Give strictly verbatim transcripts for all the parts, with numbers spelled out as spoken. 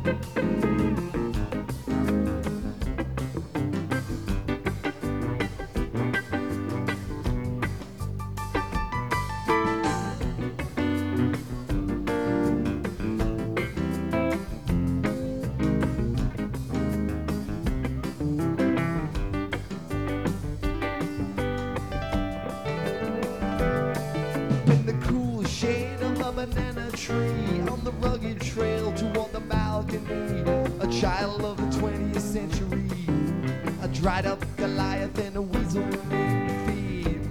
In the cool shade of a banana tree, on the rugged trail toward the balcony, a child of the twentieth century, a dried up Goliath and a weasel named Feed.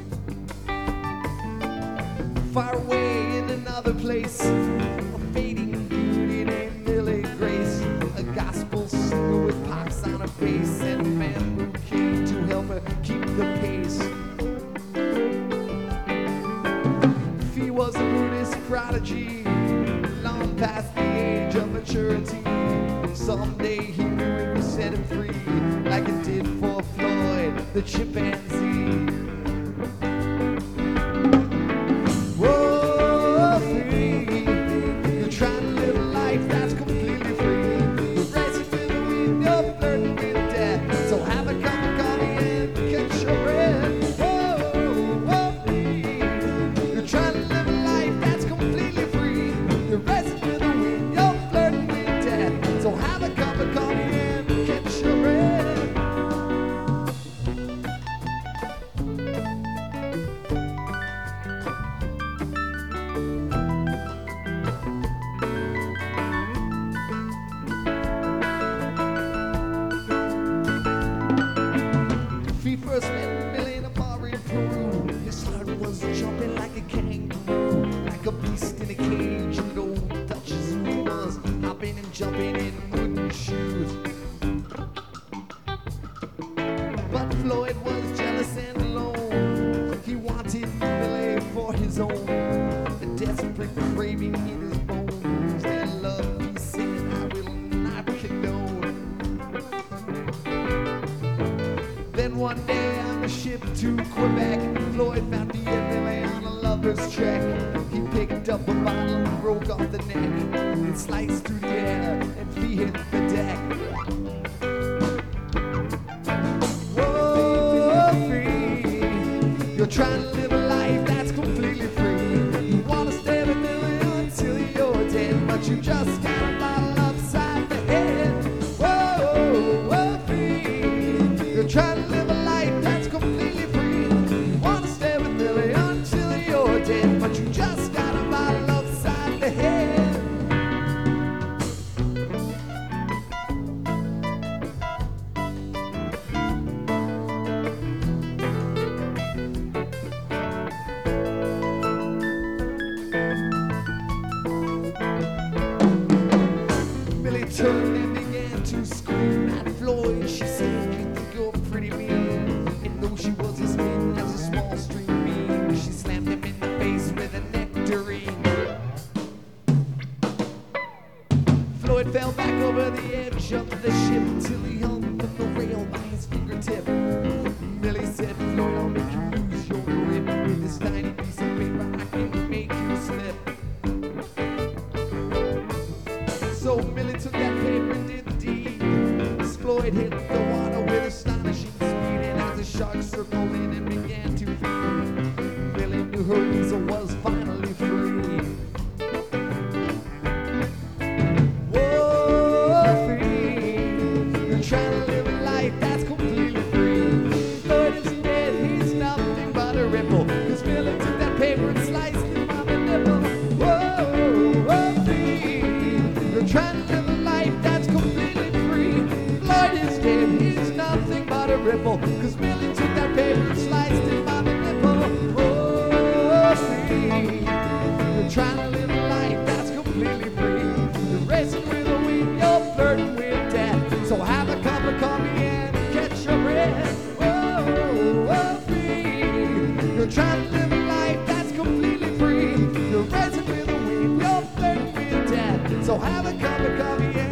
Far away in another place, a fading beauty named Millie Grace, a gospel singer with pox on her face and a man who came to help her keep the pace. He was a Buddhist prodigy, long past the age of maturity. Someday he knew it would set him free, like it did for Floyd, the chimpanzee. Whoa, free, you're trying to live a life that's completely free. You're racing with the wind, you're flirting with death. So have a cup of coffee and catch your breath. Whoa, whoa, free, you're trying to live a life that's completely free. You're racing with the wind, you're flirting with death. So have a cup of coffee and catch your breath. He first met Millie in a bar in Peru. His heart was jumping like a kangaroo, like a beast in a cage. And old Duchess who was hopping and jumping in wooden shoes. But Floyd was jealous and alone. He wanted Millie for his own, a desperate craving in his bones. Their love, he said, I will not condone. Then one day on a ship to Quebec, Floyd found Millie on a lover's trek. He picked up a bottle and broke off the neck. It sliced through the air and Fee hit the deck. Whoa, Fee, you're trying to live a life that's completely free. You want to stay with Millie until you're dead, but you just got a bottle upside the head. Whoa, whoa, Fee, you're trying to live a life that's completely free. You want to stay with Millie until you're dead, but you just got a bottle upside the head. Millie turned and began to scream at Floyd. She said, you think you're pretty mean. And though she was as mean as a small string bean, she slammed him in the face with a nectarine. Floyd fell back over the edge of the ship till he hung from the rail by his fingertip. Millie said, Floyd, I'll make you lose your grip. With this tiny piece of paper I can make you slip. So Millie took that paper and did the deed. As Floyd hit the water with astonishing speed, and as the shark circled in and began to feed, Millie knew her weasel was finally free. Whoa, Fee, you're trying to live a life that's completely free. Floyd is dead, he's nothing but a ripple, 'cause Millie took that paper and sliced him on the nipple. Whoa, whoa, Fee, you're trying to live a life that's completely free. Floyd is dead, he's nothing but a ripple, 'cause Millie took that paper and sliced him on the nipple. Whoa, Fee, you're trying to live a life that's completely free. You're racing with the wind, you're flirting with death. So have a cup of coffee and catch your breath. Whoa, whoa, Fee, you're trying to live a life that's completely free. You're racing with the wind, you're flirting with death. So have a cup of coffee